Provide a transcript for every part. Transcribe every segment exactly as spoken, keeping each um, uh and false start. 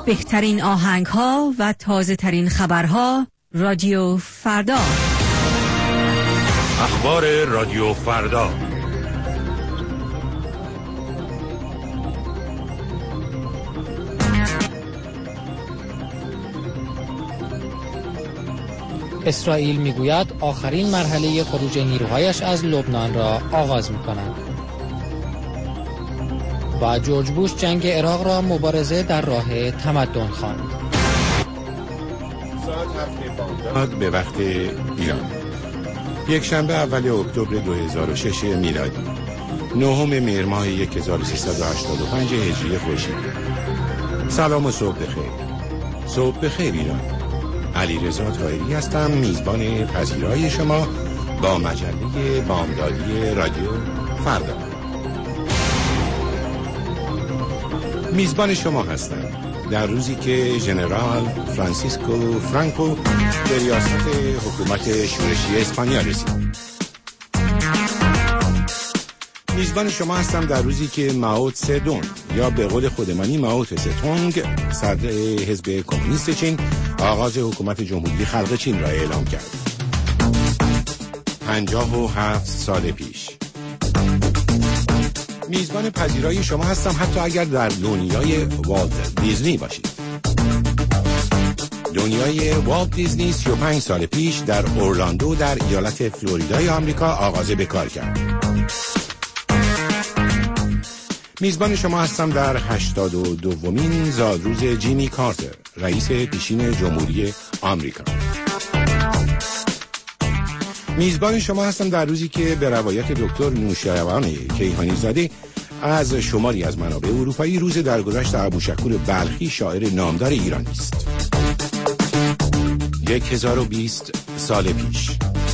بهترین آهنگ ها و تازه ترین خبرها. رادیو فردا. اخبار رادیو فردا. اسرائیل میگوید آخرین مرحله خروج نیروهایش از لبنان را آغاز می‌کنند. و جورج بوش جنگ عراق را مبارزه در راه تمدن خواند. ساعت به وقت ایران، یک شنبه اول اکتبر دو هزار و شش میلادی، نهم مهر ماه هزار و سیصد و هشتاد و پنج هجری خورشیدی. سلام و صبح بخیر. صبح بخیر ایران. علیرضا طاهری هستم، میزبان پذیرای شما با مجله بامدادی رادیو فردا. میزبان شما هستم در روزی که ژنرال فرانسیسکو فرانکو به ریاست حکومت شورشی اسپانیا رسید. میزبان شما هستم در روزی که مائو تسه یا به قول خودمانی مائو تسه تونگ، صدر حزب کمونیست چین، آغاز حکومت جمهوری خلق چین را اعلام کرد. پنجاه و هفت سال پیش. میزبان پذیرای شما هستم حتی اگر در دنیای والت دیزنی باشید. دنیای والت دیزنی سی و پنج سال پیش در اورلاندو در ایالت فلوریدای آمریکا آغاز به کار کرد. میزبان شما هستم در هشتاد و دومین زادروز جیمی کارتر، رئیس پیشین جمهوری آمریکا. میزبان شما هستم در روزی که به روایت دکتر نوشیروان کیهانی زاده از شماری از منابع اروپایی، روز درگذشت ابوشکور بلخی شاعر نامدار ایرانی است. یک هزار و بیست سال پیش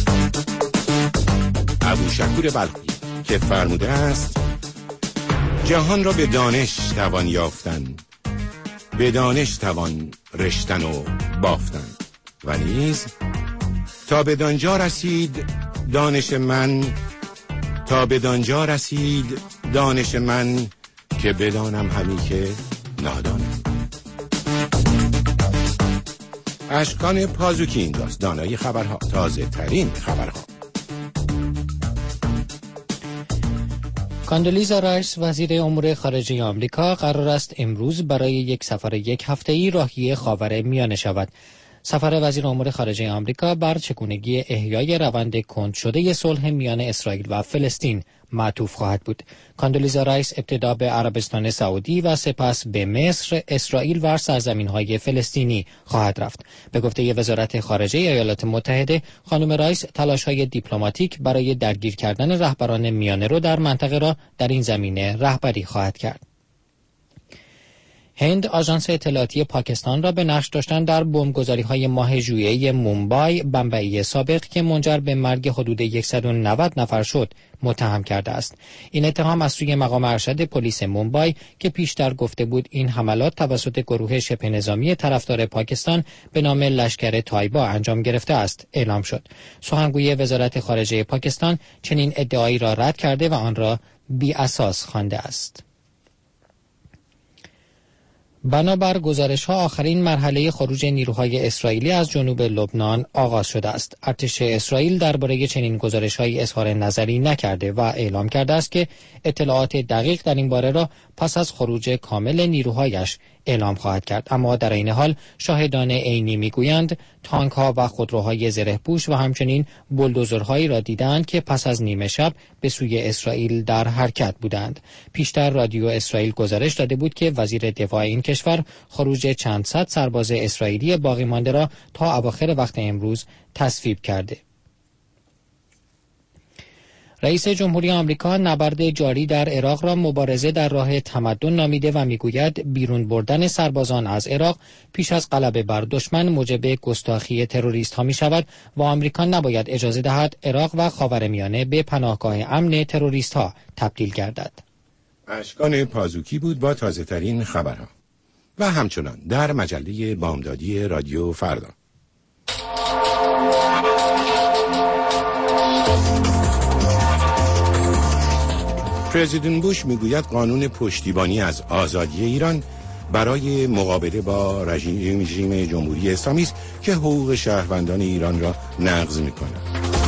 ابوشکور بلخی که فرموده است جهان را به دانش توان یافتن، به دانش توان رشتن و بافتن، و نیز تا به دانجا رسید دانش من، تا به دانجا رسید دانش من که بدانم همی که نادانم. اشکان پازوکی اینجاست، دانای خبرها، تازه ترین خبرها. کاندولیزا رایس، وزیر امور خارجه آمریکا، قرار است امروز برای یک سفر یک هفته‌ای راهی خاورمیانه شود. سفر وزیر امور خارجه آمریکا بر چگونگی احیای روند کند شده صلح میان اسرائیل و فلسطین معطوف خواهد بود. کاندولیزا رایس ابتدا به عربستان سعودی و سپس به مصر، اسرائیل و سرزمین‌های فلسطینی خواهد رفت. به گفته وزارت خارجه ایالات متحده، خانم رایس تلاش‌های دیپلماتیک برای درگیر کردن رهبران میانه رو در منطقه را در این زمینه رهبری خواهد کرد. هند آژانس اطلاعاتی پاکستان را به نقش داشتن در بمبگذاری‌های ماه ژوئیه مومبای، بمبئی سابق که منجر به مرگ حدود صد و نود نفر شد، متهم کرده است. این اتهام از سوی مقام ارشد پلیس مومبای که پیشتر گفته بود این حملات توسط گروه شبه نظامی طرفدار پاکستان به نام لشکر تایبا انجام گرفته است، اعلام شد. سخنگوی وزارت خارجه پاکستان چنین ادعایی را رد کرده و آن را بی اساس خوانده است. بنابر گزارش‌ها آخرین مرحله خروج نیروهای اسرائیلی از جنوب لبنان آغاز شده است. ارتش اسرائیل درباره چنین گزارش‌هایی اظهار نظری نکرده و اعلام کرده است که اطلاعات دقیق در این باره را پس از خروج کامل نیروهایش اعلام خواهد کرد. اما در این حال شاهدان عینی میگویند تانک‌ها و خودروهای زره‌پوش و همچنین بولدوزرهایی را دیدند که پس از نیمه شب به سوی اسرائیل در حرکت بودند. پیشتر رادیو اسرائیل گزارش داده بود که وزیر دفاع این کشور خروج چند صد سرباز اسرائیلی باقی مانده را تا اواخر وقت امروز تصویب کرده. رئیس جمهوری آمریکا نبرد جاری در عراق را مبارزه در راه تمدن نامیده و میگوید بیرون بردن سربازان از عراق پیش از غلبه بر دشمن موجب گستاخی تروریست ها می شود و آمریکا نباید اجازه دهد عراق و خاورمیانه به پناهگاه امن تروریست ها تبدیل گردد. اشکان پازوکی بود با تازه ترین خبرها. و همچنان در مجله بامدادی رادیو فردا. پرزیدنت بوش میگوید قانون پشتیبانی از آزادی ایران برای مقابله با رژیم رژیم جمهوری اسلامی است که حقوق شهروندان ایران را نقض می‌کند.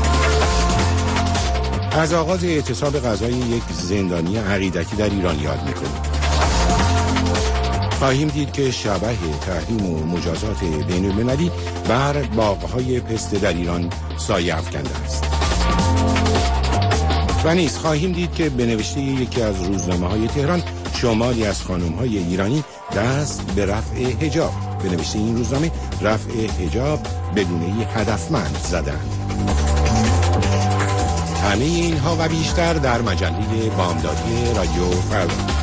از آغاز اعتصاب غذای یک زندانی عقیدتی در ایران یاد می‌کنیم. خواهیم دید که شبح تحریم و مجازات بین‌المللی بر باغ‌های پسته در ایران سایه افکنده است. و نیز خواهیم دید که به نوشته یکی از روزنامه‌های تهران شمالی از خانم‌های ایرانی دست به رفع حجاب، به نوشته این روزنامه رفع حجاب بدون هدفمند زدند. همه اینها و بیشتر در مجله بامدادی رادیو فردا.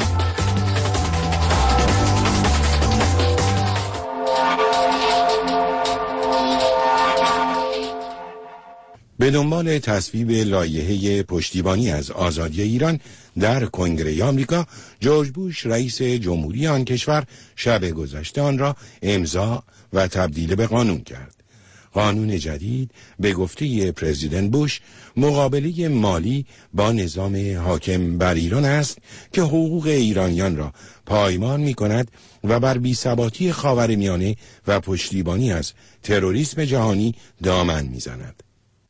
به دنبال تصویب لایحه پشتیبانی از آزادی ایران در کنگره آمریکا، جورج بوش رئیس جمهوری آن کشور شب گذشته آن را امضا و تبدیل به قانون کرد. قانون جدید به گفته پرزیدنت بوش مقابله مالی با نظام حاکم بر ایران است که حقوق ایرانیان را پایمان می کند و بر بی‌ثباتی خاورمیانه و پشتیبانی از تروریسم جهانی دامن می زند.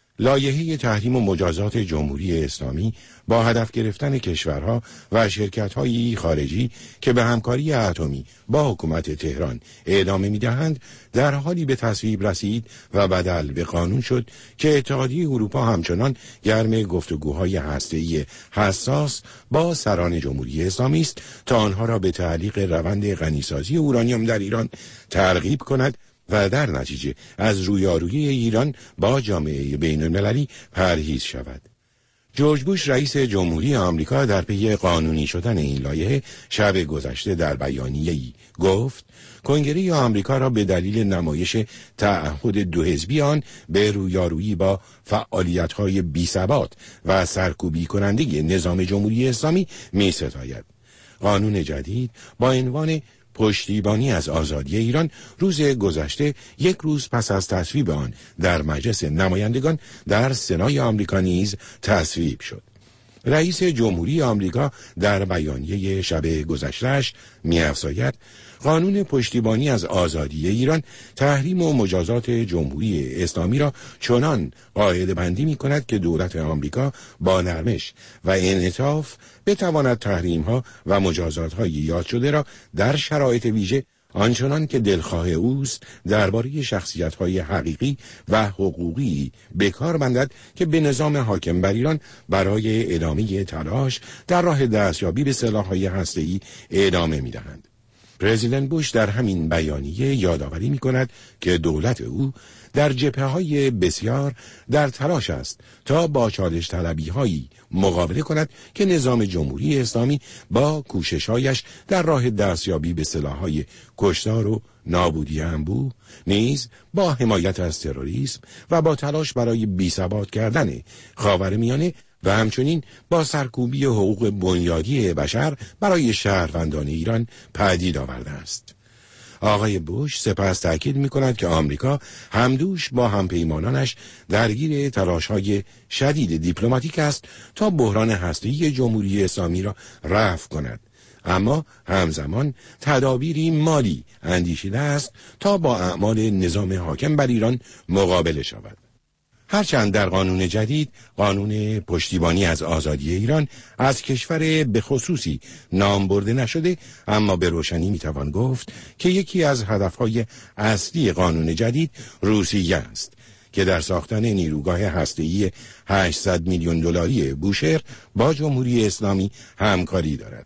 لایحه تحریم و مجازات جمهوری اسلامی با هدف گرفتن کشورها و شرکت‌های خارجی که به همکاری اتمی با حکومت تهران ادامه می‌دهند در حالی به تصویب رسید و بدل به قانون شد که اتحادیه اروپا همچنان گرم گفتگوهای هسته‌ای حساس با سران جمهوری اسلامی است تا آنها را به تعلیق روند غنیسازی اورانیوم در ایران ترغیب کند و در نتیجه از رویارویی ایران با جامعه بین المللی پرهیز شود. جورج بوش رئیس جمهوری آمریکا در پی قانونی شدن این لایحه شب گذشته در بیانیه‌ای گفت کنگره آمریکا را به دلیل نمایش تعهد دو حزبی آن به رویارویی با فعالیت‌های بی‌ثبات و سرکوبی کننده نظام جمهوری اسلامی می‌ستاید. قانون جدید با عنوان پشتیبانی از آزادی ایران روز گذشته یک روز پس از تصویب آن در مجلس نمایندگان در سنای آمریکا نیز تصویب شد. رئیس جمهوری آمریکا در بیانیه شب گذشته‌اش می‌افزاید قانون پشتیبانی از آزادی ایران تحریم و مجازات جمهوری اسلامی را چنان قاعده بندی می کند که دولت آمریکا با نرمش و انعطاف بتواند تحریم ها و مجازات های یاد شده را در شرایط ویژه آنچنان که دلخواه اوست درباره شخصیت های حقیقی و حقوقی به کار بندد که به نظام حاکم بر ایران برای ادامه تلاش در راه دستیابی به سلاح‌های هسته‌ای ادامه می‌دهند. پرزیدنت بوش در همین بیانیه یادآوری می‌کند که دولت او در جبهه‌های بسیار در تلاش است تا با چالش طلبی‌هایی مقابله کند که نظام جمهوری اسلامی با کوشش‌هایش در راه دستیابی به سلاح‌های کشتار و نابودی انبوه نیز با حمایت از تروریسم و با تلاش برای بی‌ثبات کردن خاورمیانه و همچنین با سرکوبی حقوق بنیادی بشر برای شهروندان ایران پدید آورده است. آقای بوش سپس تأکید می کند که آمریکا همدوش با همپیمانانش درگیر تلاش‌های شدید دیپلماتیک است تا بحران هسته‌ای جمهوری اسلامی را رفع کند، اما همزمان تدابیری مالی اندیشیده است تا با اعمال نظام حاکم بر ایران مقابله شود. هرچند در قانون جدید قانون پشتیبانی از آزادی ایران از کشور به خصوصی نام برده نشده، اما به روشنی میتوان گفت که یکی از هدفهای اصلی قانون جدید روسیه است که در ساختن نیروگاه هسته‌ای هشتصد میلیون دلاری بوشهر با جمهوری اسلامی همکاری دارد.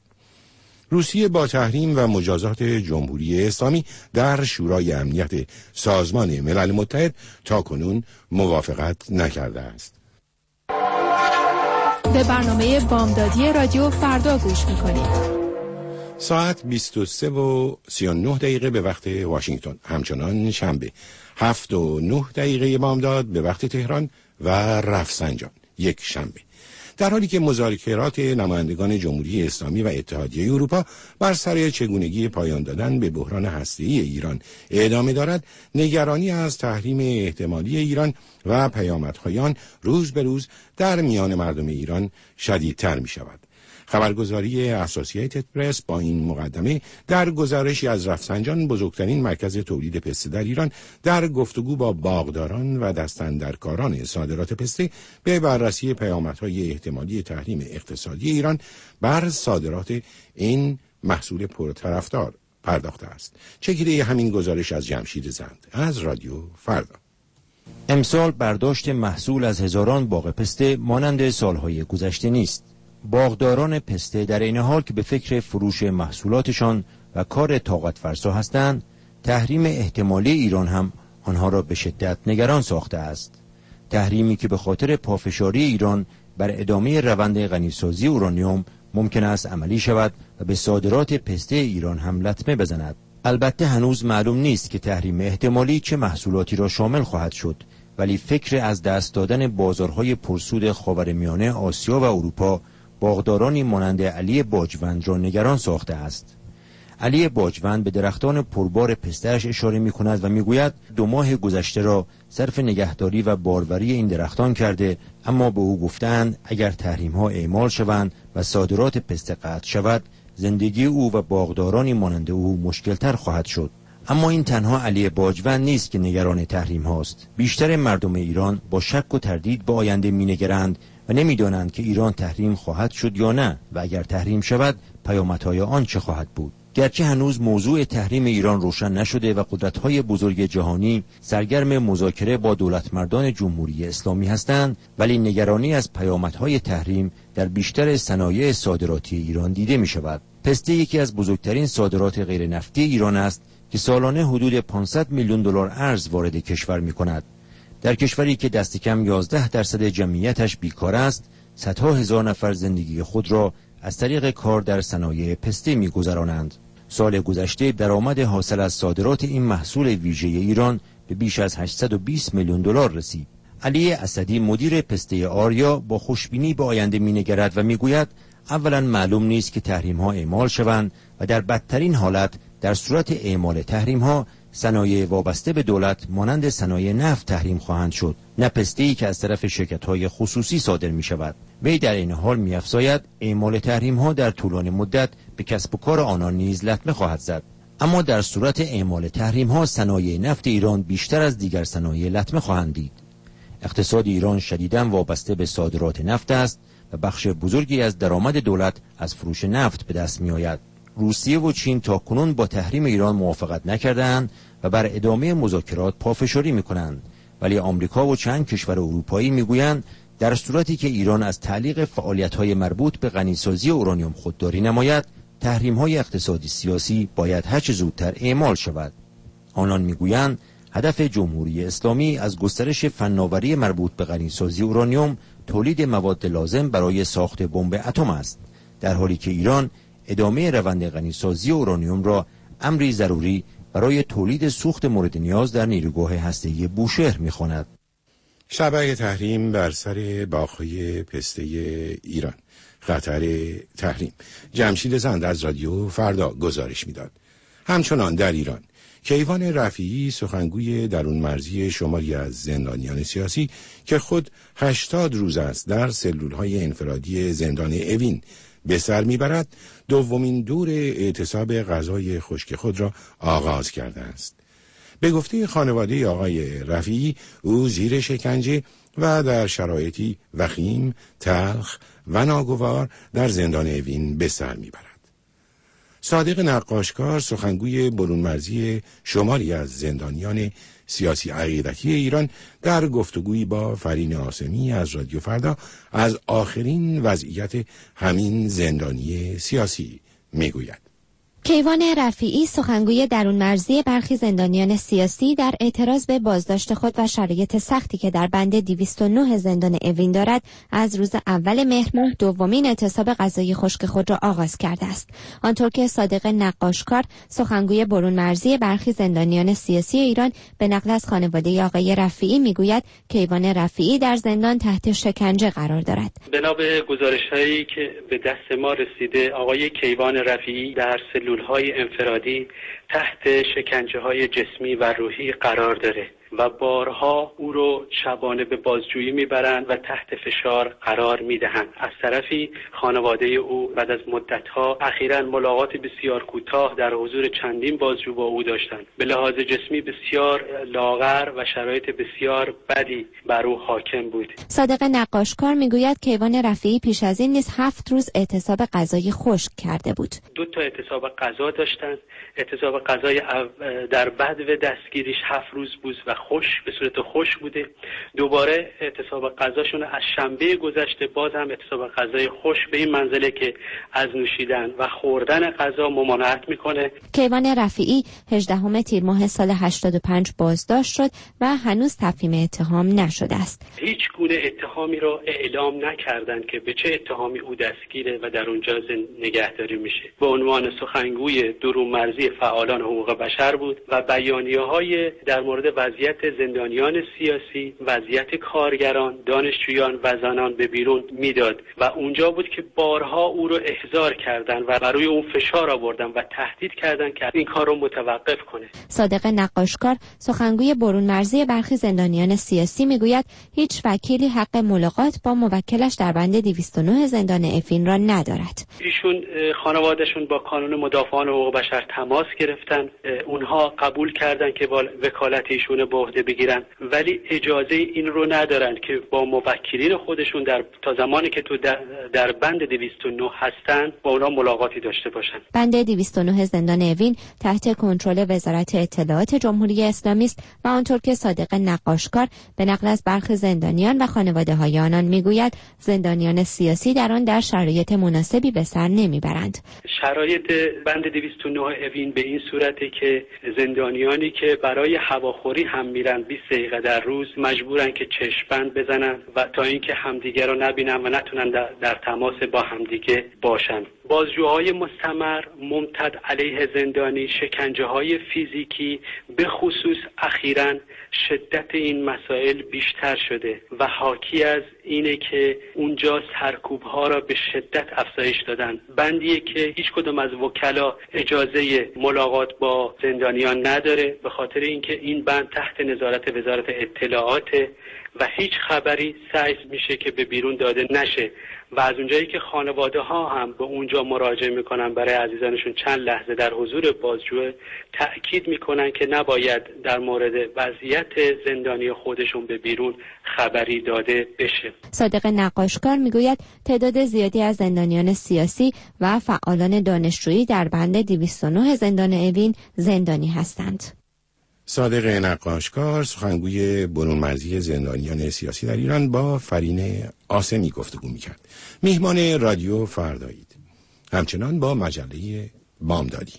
روسیه با تحریم و مجازات جمهوری اسلامی در شورای امنیت سازمان ملل متحد تاکنون موافقت نکرده است. به برنامه بامدادی رادیو فردا گوش می‌کنید. ساعت بیست و سه و سی و نه دقیقه به وقت واشنگتن، همچنان شنبه هفت و نه دقیقه بامداد به وقت تهران و رفسنجان یک شنبه. در حالی که مذاکرات نمایندگان جمهوری اسلامی و اتحادیه اروپا بر سر چگونگی پایان دادن به بحران هسته‌ای ایران ادامه دارد، نگرانی از تحریم احتمالی ایران و پیامدهای آن روز به روز در میان مردم ایران شدیدتر می شود. خبرگزاری اسوسییتد پرس با این مقدمه در گزارشی از رفسنجان، بزرگترین مرکز تولید پسته در ایران، در گفتگو با باغداران و دستاندرکاران صادرات پسته به بررسی پیامدهای احتمالی تحریم اقتصادی ایران بر صادرات این محصول پرطرفدار پرداخته است. چگیره همین گزارش از جمشید زند از رادیو فردا. امسال برداشت محصول از هزاران باغ پسته مانند سالهای گذشته نیست. باغداران پسته در این حال که به فکر فروش محصولاتشان و کار طاقت فرسا هستند، تحریم احتمالی ایران هم آنها را به شدت نگران ساخته است. تحریمی که به خاطر پافشاری ایران بر ادامه روند غنیسازی اورانیوم ممکن است عملی شود و به صادرات پسته ایران هم لطمه بزند. البته هنوز معلوم نیست که تحریم احتمالی چه محصولاتی را شامل خواهد شد، ولی فکر از دست دادن بازارهای پرسود خاورمیانه، آسیا و اروپا باغدارانی مانند علی باجوند را نگران ساخته است. علی باجوند به درختان پربار پسته‌اش اشاره می‌کند و می‌گوید دو ماه گذشته را صرف نگهداری و باروری این درختان کرده، اما به او گفتند اگر تحریم‌ها اعمال شوند و صادرات پسته قطع شود، زندگی او و باغدارانی مانند او مشکل‌تر خواهد شد. اما این تنها علی باجوند نیست که نگران تحریم هاست. بیشتر مردم ایران با شک و تردید به آینده می‌نگرند و نمی‌دانند که ایران تحریم خواهد شد یا نه و اگر تحریم شود پیامدهای آن چه خواهد بود. گرچه هنوز موضوع تحریم ایران روشن نشده و قدرت‌های بزرگ جهانی سرگرم مذاکره با دولتمردان جمهوری اسلامی هستند، ولی نگرانی از پیامدهای تحریم در بیشتر صنایع صادراتی ایران دیده می‌شود. پسته یکی از بزرگترین صادرات غیر نفتی ایران است که سالانه حدود پانصد میلیون دلار ارز وارد کشور می‌کند. در کشوری که دست کم یازده درصد جمعیتش بیکار است، صدها هزار نفر زندگی خود را از طریق کار در صنایع پسته می‌گذرانند. سال گذشته درآمد حاصل از صادرات این محصول ویژه ایران به بیش از هشتصد و بیست میلیون دلار رسید. علی اسدی مدیر پسته آریا با خوشبینی به آینده می‌نگرد و می‌گوید اولا معلوم نیست که تحریم‌ها اعمال شوند و در بدترین حالت در صورت اعمال تحریم‌ها صنایع وابسته به دولت مانند صنایع نفت تحریم خواهند شد، نه پسته‌ای که از طرف شرکت‌های خصوصی صادر می‌شود. وی در این حال می‌افزاید اعمال تحریم‌ها در طولانی مدت به کسب و کار آنان نیز لطمه خواهد زد. اما در صورت اعمال تحریم‌ها صنایع نفت ایران بیشتر از دیگر صنایع لطمه خواهند دید. اقتصاد ایران شدیداً وابسته به صادرات نفت است و بخش بزرگی از درآمد دولت از فروش نفت به دست می‌آید. روسیه و چین تاکنون با تحریم ایران موافقت نکردند و بر ادامه مذاکرات پافشاری می‌کنند، ولی آمریکا و چند کشور اروپایی می‌گویند در صورتی که ایران از تعلیق فعالیت‌های مربوط به غنیسازی اورانیوم خودداری نماید، تحریم‌های اقتصادی سیاسی باید هرچه زودتر اعمال شود. آنان می‌گویند هدف جمهوری اسلامی از گسترش فناوری مربوط به غنیسازی اورانیوم تولید مواد لازم برای ساخت بمب اتم است، در حالی که ایران ادامه روند غنیسازی اورانیوم را امری ضروری برای تولید سوخت مورد نیاز در نیروگاه هسته‌ای بوشهر می‌خواند. شبح تحریم بر سر باغ‌های پسته ایران، خطر تحریم. جمشید زند از رادیو فردا گزارش می‌داد. همچنان در ایران کیوان رفیعی، سخنگوی درون مرزی شماری از زندانیان سیاسی که خود هشتاد روز است در سلول‌های انفرادی زندان اوین به سر میبرد، دومین دور اعتصاب غذای خشک خود را آغاز کرده است. به گفته خانواده آقای رفیعی، او زیر شکنجه و در شرایطی وخیم، تلخ و ناگوار در زندان اوین به سر میبرد. صادق نقاشکار، سخنگوی برون مرزی شماری از زندانیان سیاسی عقیدتی ایران، در گفتگویی با فرین عاصمی از رادیو فردا از آخرین وضعیت همین زندانی سیاسی میگوید. کیوان رفیعی، سخنگوی درون مرزی برخی زندانیان سیاسی، در اعتراض به بازداشت خود و شرایط سختی که در بند دویست و نه زندان اوین دارد، از روز اول مهر ماه دومین اعتصاب غذای خشک خود را آغاز کرده است. آنطور که صادق نقاشکار، سخنگوی برون مرزی برخی زندانیان سیاسی ایران، به نقل از خانواده آقای رفیعی میگوید کیوان رفیعی در زندان تحت شکنجه قرار دارد. بنا به گزارش‌هایی که به دست ما رسیده، آقای کیوان رفیعی در سلول های انفرادی تحت شکنجه های جسمی و روحی قرار داره و بارها او رو شبانه به بازجویی میبرند و تحت فشار قرار میدهند. از طرفی خانواده او بعد از مدتها اخیراً ملاقات بسیار کوتاه در حضور چندین بازجو با او داشتند. به لحاظ جسمی بسیار لاغر و شرایط بسیار بدی بر او حاکم بود. صادق نقاشکار میگوید کیوان رفیعی پیش از این نیز هفت روز اعتصاب غذایی خشک کرده بود. دو تا اعتصاب غذا داشتند. اعتصاب غذای در بدو دستگیریش هفت روز بود و خشک به صورت خشک بوده. دوباره اعتصاب غذاشون از شنبه گذشته باز هم اعتصاب غذای خشک به این منزله که از نوشیدن و خوردن غذا ممانعت میکنه. کیوان رفیعی هجدهم تیر ماه سال هشتاد و پنج بازداشت شد و هنوز تفهیم اتهام نشده است. هیچ گونه اتهامی را اعلام نکردند که به چه اتهامی او دستگیره و در اونجا نگهداری میشه. به عنوان سخنگوی دروغ‌مرزی فعالان حقوق بشر بود و بیانیه‌های در مورد وضعیت زندانیان سیاسی، وضعیت کارگران، دانشجویان و زنان به بیرون میداد و اونجا بود که بارها او رو احضار کردند و برای اون فشار آوردن و تهدید کردند که این کار رو متوقف کنه. صادق نقاشکار سخنگوی برون مرزی برخی زندانیان سیاسی میگوید هیچ وکیلی حق ملاقات با موکلش در بند دویست و نه زندان افین را ندارد. ایشون خانوادهشون با کانون مدافعان حقوق بشر تماس گرفتن، اونها قبول کردن که با وکالت ایشون به عهده بگیرن، ولی اجازه این رو ندارن که با موکلین خودشون در تا زمانی که تو در, در بند دویست و نه هستن با اونا ملاقاتی داشته باشن. بند دویست و نه زندان اوین تحت کنترل وزارت اطلاعات جمهوری اسلامی است و آنطور که صادق نقاشکار به نقل از برخی زندانیان و خانواده‌های آنان میگوید زندانیان سیاسی در آن در شرایط مناسبی به سر نمیبرند. شرایط بند دویست و نه اوین به این صورته که زندانیانی که برای هواخوری هم میرن بیست دقیقه در روز مجبورن که چشم بند بزنن و تا اینکه همدیگه رو نبینن و نتونن در, در تماس با همدیگه باشن. بازجوهای مستمر ممتد علیه زندانی، شکنجه های فیزیکی، به خصوص اخیراً شدت این مسائل بیشتر شده و حاکی از اینه که اونجا سرکوب ها را به شدت افزایش دادن. بندیه که هیچ کدوم از وکلا اجازه ملاقات با زندانیان نداره به خاطر اینکه این بند تحت نظارت وزارت اطلاعات و هیچ خبری سعی میشه که به بیرون داده نشه و از اونجایی که خانواده ها هم به اونجا مراجعه میکنن برای عزیزانشون چند لحظه در حضور بازجو تأکید میکنن که نباید در مورد وضعیت زندانی خودشون به بیرون خبری داده بشه. صادق نقاشکار میگوید تعداد زیادی از زندانیان سیاسی و فعالان دانشجویی در بند دویست و نه زندان اوین زندانی هستند. صادق نقاشکار سخنگوی برون مرزی زندانیان سیاسی در ایران با فرین آسمی گفتگو میکرد. میهمان رادیو فردایید. همچنان با مجله بامدادی.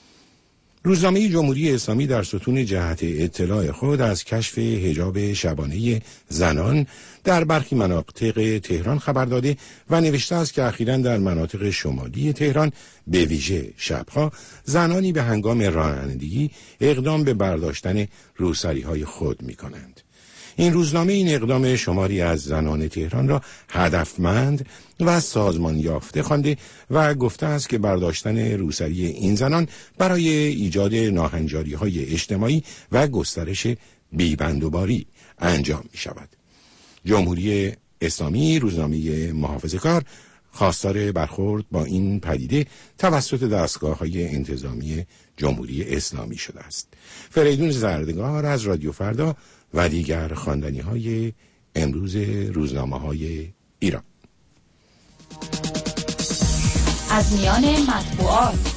روزنامه جمهوری اسلامی در ستون جهت اطلاع خود از کشف حجاب شبانه زنان در برخی مناطق تهران خبر داده و نوشته است که اخیراً در مناطق شمالی تهران به ویژه شبها زنانی به هنگام رانندگی اقدام به برداشتن روسری‌های خود می‌کنند. این روزنامه این اقدام شماری از زنان تهران را هدفمند و سازمان یافته خوانده و گفته است که برداشتن روسری این زنان برای ایجاد ناهنجاری‌های اجتماعی و گسترش بیبندوباری انجام می شود. جمهوری اسلامی روزنامه محافظه‌کار خواستار برخورد با این پدیده توسط دستگاه‌های انتظامی جمهوری اسلامی شده است. فریدون زردگار از رادیو فردا و دیگر خواندنی‌های امروز روزنامه‌های ایران. از میان مطبوعات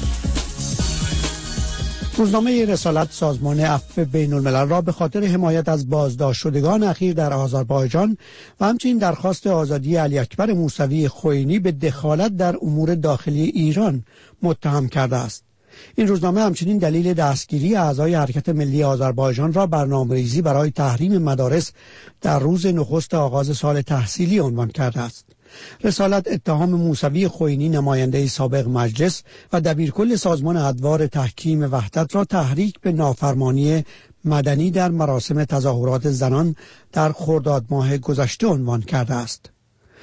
روزنامه رسالت سازمان عفو بین الملل را به خاطر حمایت از بازداشت شدگان اخیر در آذربایجان و همچنین درخواست آزادی علی اکبر موسوی خوئینی به دخالت در امور داخلی ایران متهم کرده است. این روزنامه همچنین دلیل دستگیری اعضای حرکت ملی آذربایجان را برنامه‌ریزی برای تحریم مدارس در روز نخست آغاز سال تحصیلی عنوان کرده است. رسالت اتهام موسوی خوئینی نماینده سابق مجلس و دبیرکل سازمان ادوار تحکیم وحدت را تحریک به نافرمانی مدنی در مراسم تظاهرات زنان در خرداد ماه گذشته عنوان کرده است.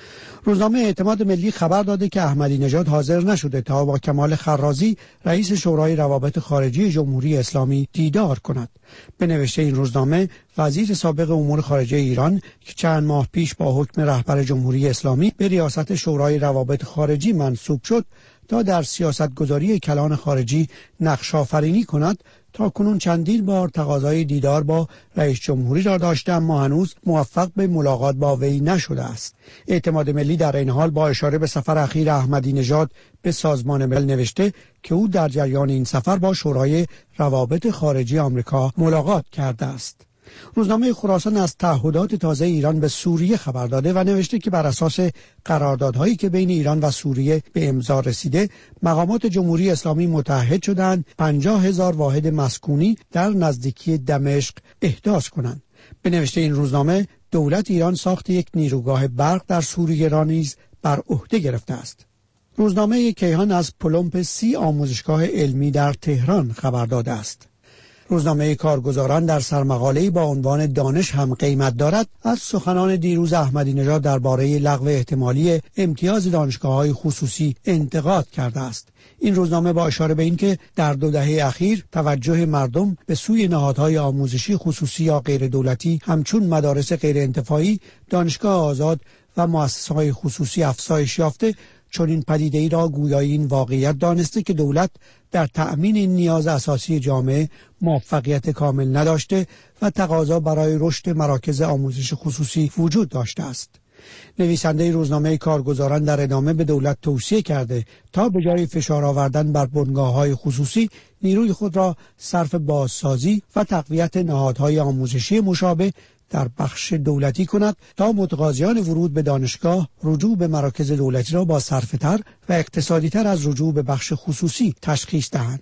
روزنامه اعتماد ملی خبر داده که احمدی نژاد حاضر نشده تا با کمال خرازی رئیس شورای روابط خارجی جمهوری اسلامی دیدار کند. به نوشته این روزنامه، وزیر سابق امور خارجه ایران که چند ماه پیش با حکم رهبر جمهوری اسلامی به ریاست شورای روابط خارجی منصوب شد تا در سیاستگذاری کلان خارجی نقش آفرینی کند، تا کنون چندین بار تقاضای دیدار با رئیس جمهوری را داشته اما هنوز موفق به ملاقات با وی نشده است. اعتماد ملی در این حال با اشاره به سفر اخیر احمدی نژاد به سازمان ملل نوشته که او در جریان این سفر با شورای روابط خارجی آمریکا ملاقات کرده است. روزنامه خراسان از تعهدات تازه ایران به سوریه خبر داده و نوشته که بر اساس قراردادهایی که بین ایران و سوریه به امضا رسیده، مقامات جمهوری اسلامی متعهد شدند پنجاه هزار واحد مسکونی در نزدیکی دمشق احداث کنند. به نوشته این روزنامه، دولت ایران ساخت یک نیروگاه برق در سوریه را نیز بر عهده گرفته است. روزنامه کیهان از پلمپ سی آموزشگاه علمی در تهران خبر داده است. روزنامه کارگزاران در سرمقاله‌ای با عنوان دانش هم قیمت دارد از سخنان دیروز احمدی نژاد درباره لغو احتمالی امتیاز دانشگاه‌های خصوصی انتقاد کرده است. این روزنامه با اشاره به اینکه در دو دهه اخیر توجه مردم به سوی نهادهای آموزشی خصوصی یا غیر دولتی همچون مدارس غیر انتفاعی، دانشگاه آزاد و مؤسسه‌های خصوصی افزایش یافته، چون این پدیده ای را گویای این واقعیت دانسته که دولت در تأمین این نیاز اساسی جامعه موفقیت کامل نداشته و تقاضا برای رشد مراکز آموزش خصوصی وجود داشته است. نویسنده روزنامه کارگزاران در ادامه به دولت توصیه کرده تا به جای فشار آوردن بر بنگاه‌های خصوصی، نیروی خود را صرف بازسازی و تقویت نهادهای آموزشی مشابه در بخش دولتی کند تا متقاضیان ورود به دانشگاه رجوع به مراکز دولتی را با صرفه‌تر و اقتصادی‌تر از رجوع به بخش خصوصی تشخیص دهند.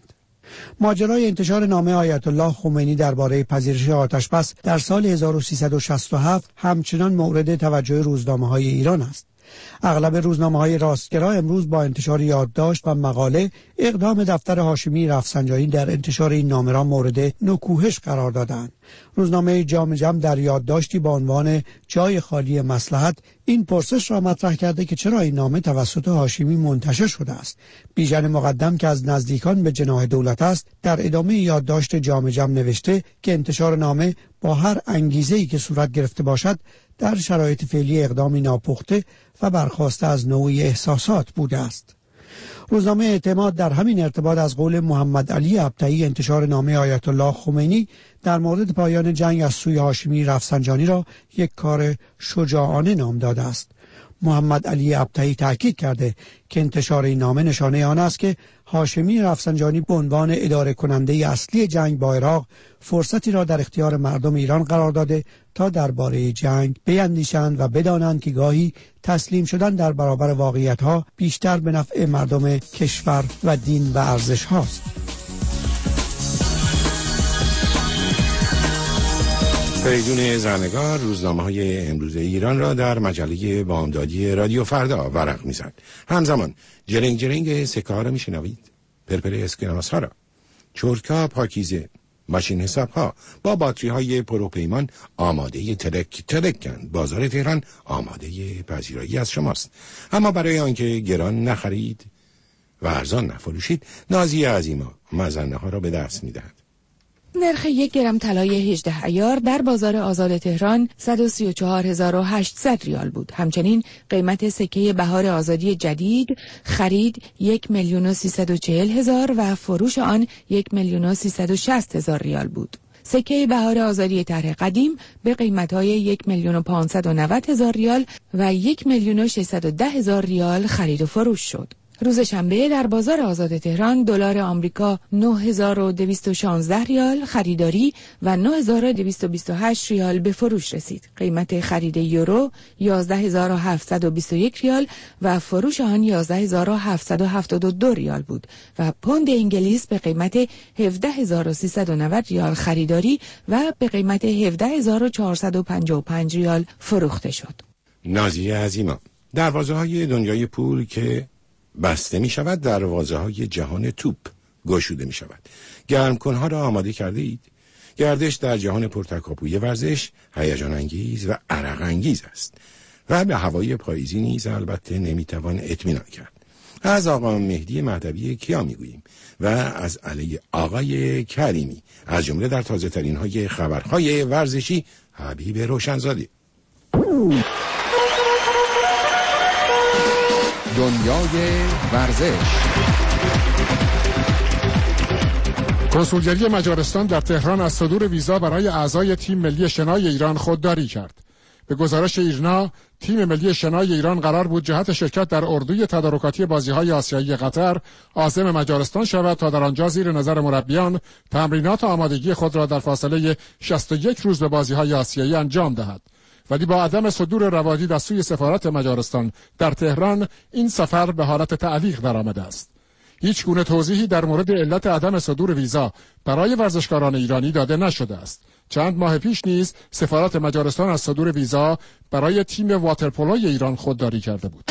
ماجرای انتشار نامه آیت الله خمینی درباره پذیرش آتش‌بس در سال هزار و سیصد و شصت و هفت همچنان مورد توجه روزنامه‌های ایران است. اغلب روزنامه‌های راستگرا امروز با انتشار یادداشت و مقاله اقدام دفتر هاشمی رفسنجانی در انتشار این نامه را مورد نکوهش قرار دادند. روزنامه جام جم در یادداشتی با عنوان جای خالی مصلحت این پرسش را مطرح کرده که چرا این نامه توسط هاشمی منتشر شده است. بیژن مقدم که از نزدیکان به جناح دولت است، در ادامه یادداشت جام جم نوشته که انتشار نامه با هر انگیزه‌ای که صورت گرفته باشد در شرایط فعلی اقدامی ناپخته و برخاسته از نوعی احساسات بوده است. روزنامه اعتماد در همین ارتباط از قول محمد علی ابطحی انتشار نامه آیت الله خمینی در مورد پایان جنگ از سوی هاشمی رفسنجانی را یک کار شجاعانه نام داده است. محمد علی ابطحی تاکید کرده که انتشار این نامه نشانه آن است که هاشمی رفسنجانی به عنوان اداره کننده اصلی جنگ با عراق فرصتی را در اختیار مردم ایران قرار داده تا درباره جنگ بیندیشند و بدانند که گاهی تسلیم شدن در برابر واقعیت‌ها بیشتر به نفع مردم کشور و دین و ارزش هاست. فریدون زرنگار روزنامه‌های امروز ایران را در مجله بامدادی رادیو فردا ورق می‌زد. همزمان جرنگ جرنگ سکه ها را می‌شنوید، پرپر اسکناس ها را، چرتکا پاکیزه، ماشین حساب ها با باتری های پروپیمان آماده ترک ترکند. بازار تهران آماده پذیرایی از شماست، اما برای آنکه گران نخرید و ارزان نفروشید، نازی عظیما مزنه ها را به دست می‌دهد. نرخ یک گرم طلای هجده ایار در بازار آزاد تهران صد و سی و چهار هزار و هشتصد ریال بود. همچنین قیمت سکه بهار آزادی جدید خرید یک میلیون و سیصد و چهل هزار و فروش آن یک میلیون و سیصد و شصت هزار ریال بود. سکه بهار آزادی طرح قدیم به قیمت‌های یک میلیون و پانصد و نود هزار ریال و یک میلیون و ششصد و ده هزار ریال خرید و فروش شد. روز شنبه در بازار آزاد تهران دلار آمریکا نه هزار و دویست و شانزده ریال خریداری و نه هزار و دویست و بیست و هشت ریال به فروش رسید. قیمت خرید یورو یازده هزار و هفتصد و بیست و یک ریال و فروش آن یازده هزار و هفتصد و هفتاد و دو ریال بود و پوند انگلیس به قیمت هفده هزار و سیصد و نود ریال خریداری و به قیمت هفده هزار و چهارصد و پنجاه و پنج ریال فروخته شد. نازیه عظیما، دروازه‌های دنیای پول که بسته می شود، دروازه های جهان توپ گشوده می شود. گرمکنها را آماده کرده اید؟ گردش در جهان پرتکاپوی ورزش هیجان انگیز و عرق انگیز است. و به هوای پاییزی نیز البته نمیتوان اطمینان کرد. از آقا مهدی مهدوی کیا میگوییم و از علی آقای کریمی، از جمله در تازه ترین های خبرهای ورزشی حبیب روشنزاده. دنیای ورزش. کنسولگری مجارستان در تهران از صدور ویزا برای اعضای تیم ملی شنای ایران خودداری کرد. به گزارش ایرنا، تیم ملی شنای ایران قرار بود جهت شرکت در اردوی تدارکاتی بازی‌های آسیایی قطر عازم مجارستان شود تا در آنجا زیر نظر مربیان تمرینات آمادگی خود را در فاصله شصت و یک روز به بازی‌های آسیایی انجام دهد. ولی با عدم صدور روادید از سوی سفارت مجارستان در تهران، این سفر به حالت تعلیق درآمده است. هیچ گونه توضیحی در مورد علت عدم صدور ویزا برای ورزشکاران ایرانی داده نشده است. چند ماه پیش نیز سفارت مجارستان از صدور ویزا برای تیم واترپولوی ایران خودداری کرده بود.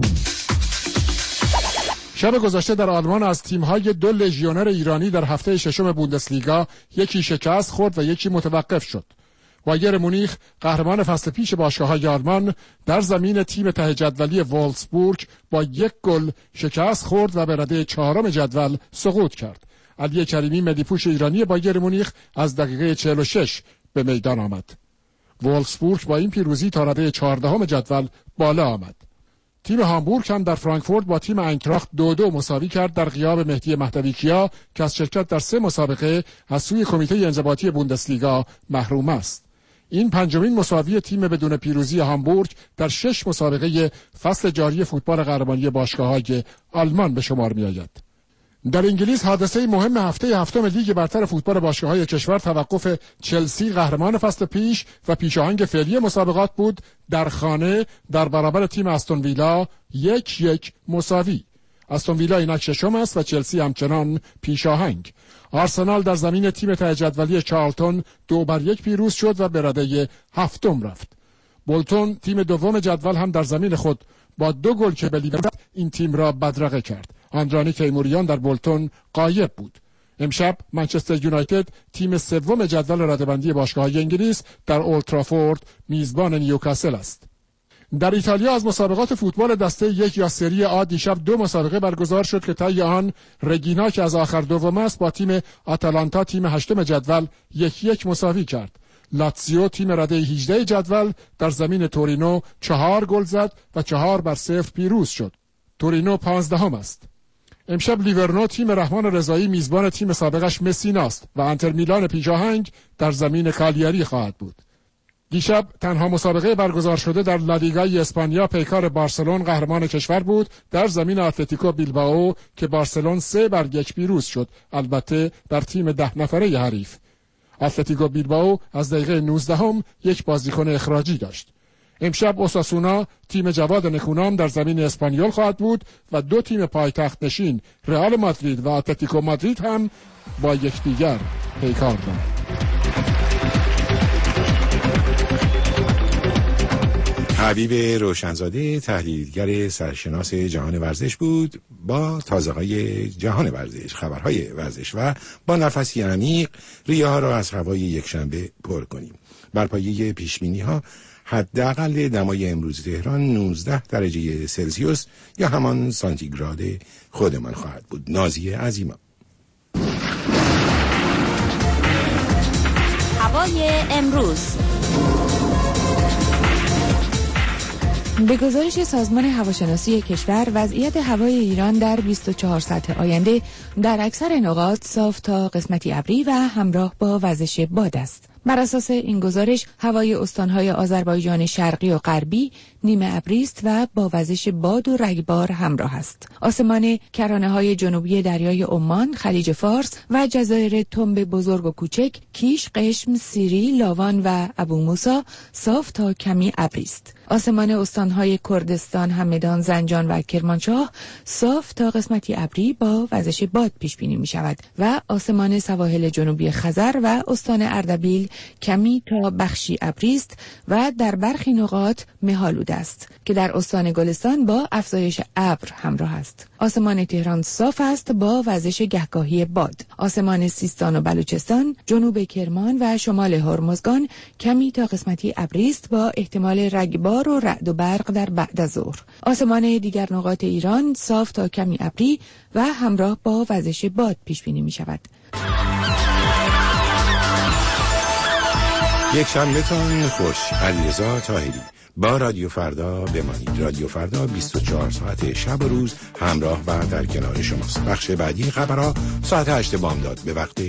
شب گذشته در آلمان از تیم‌های دو لژیونر ایرانی در هفته ششم بوندسلیگا یکی شکست خورد و یکی متوقف شد. بایر مونیخ قهرمان فصل پیش باشگاه‌های آلمان در زمین تیم ته جدولی وولفسبورگ با یک گل شکست خورد و به رده چهارم جدول سقوط کرد. علی کریمی ملی‌پوش ایرانی بایر مونیخ از دقیقه چهل و شش به میدان آمد. وولفسبورگ با این پیروزی تا رده چهاردهم جدول بالا آمد. تیم هامبورگ هم در فرانکفورت با تیم اینتراخت دو دو مساوی کرد در غیاب مهدی مهدوی کیا که از شرکت در سه مسابقه از سوی کمیته انضباطی بوندسلیگا محروم است. این پنجمین مساوی تیم بدون پیروزی هامبورگ در شش مسابقه فصل جاری فوتبال قهرمانی باشگاه‌های آلمان به شمار می‌آید. در انگلیس حادثه مهم هفته هفتم لیگ برتر فوتبال باشگاه‌های کشور توقف چلسی قهرمان فصل پیش و پیشاهنگ فعلی مسابقات بود در خانه در برابر تیم استون ویلا یک یک مساوی. استون ویلا اینک ششم است و چلسی همچنان پیشاهنگ. آرسنال در زمین تیم ته جدولی چارلتون دو بر یک پیروز شد و به رده هفتم رفت. بولتون تیم دوم جدول هم در زمین خود با دو گل که به لیورپول این تیم را بدرقه کرد. آندرانی تیموریان در بولتون غایب بود. امشب منچستر یونایتد تیم سوم جدول رده‌بندی باشگاه‌های انگلیس در اولد ترافورد میزبان نیوکاسل است. در ایتالیا از مسابقات فوتبال دسته یک یا سری آ دیشب دو مسابقه برگزار شد که طی آن رگینا که از آخر دوم است با تیم آتالانتا تیم هشتم جدول یک یک مساوی کرد. لاتزیو تیم رده هجدهم جدول در زمین تورینو چهار گل زد و چهار بر صفر پیروز شد. تورینو پانزدهم است. امشب لیورنو تیم رحمان رضایی میزبان تیم سابقش مسینا است و انتر میلان پیشاهنگ در زمین کالیاری خواهد بود. دیشب تنها مسابقه برگزار شده در لالیگای اسپانیا پیکار بارسلون قهرمان کشور بود در زمین اتلتیکو بیلبائو که بارسلون سه بر یک پیروز شد، البته بر تیم ده نفره حریف. اتلتیکو بیلبائو از دقیقه نوزدهم یک بازیکن اخراجی داشت. امشب اوساسونا تیم جواد نکونام در زمین اسپانیول خواهد بود و دو تیم پایتخت نشین رئال مادرید و اتلتیکو مادرید هم با یکدیگر پیکار دارند. حبیب روشنزاده تحلیلگر سرشناس جهان ورزش بود با تازه‌های جهان ورزش، خبرهای ورزش و با نفسی عمیق ریه ها را از هوای یکشنبه پر کنیم. بر پایه پیشبینی‌ها حداقل دمای امروز تهران نوزده درجه سلسیوس یا همان سانتیگراد خودمان خواهد بود. نازیه عظیما. هوای امروز. به گزارش سازمان هواشناسی کشور وضعیت هوای ایران در بیست و چهار ساعت آینده در اکثر نقاط صاف تا قسمتی ابری و همراه با وزش باد است. بر اساس این گزارش هوای استانهای آذربایجان شرقی و غربی نیمه ابری است و با وزش باد و رگبار همراه است. آسمان کرانه‌های جنوبی دریای عمان، خلیج فارس و جزایر تنب بزرگ و کوچک، کیش، قشم، سیری، لاوان و ابو موسی صاف تا کمی ابری است. آسمان استانهای کردستان، همدان، زنجان و کرمانشاه صاف تا قسمتی ابری با وزش باد پیش بینی می شود و آسمان سواحل جنوبی خزر و استان اردبیل کمی تا بخشی ابری است و در برخی نقاط مه‌آلود است که در استان گلستان با افزایش ابر همراه است. آسمان تهران صاف است با وزش گهگاهی باد. آسمان سیستان و بلوچستان، جنوب کرمان و شمال هرمزگان کمی تا قسمتی ابری است با احتمال رگبار بار و رعد و برق در بعد از ظهر. آسمان دیگر نقاط ایران صاف تا کمی ابری و همراه با وزش باد پیش بینی می شود. یک شنبهتان خوش. علیرضا طاهری با رادیو فردا بمانید. رادیو فردا بیست و چهار ساعت شب و روز همراه و در کنار شماست. بخش بعدی خبرها ساعت هشت بامداد به وقت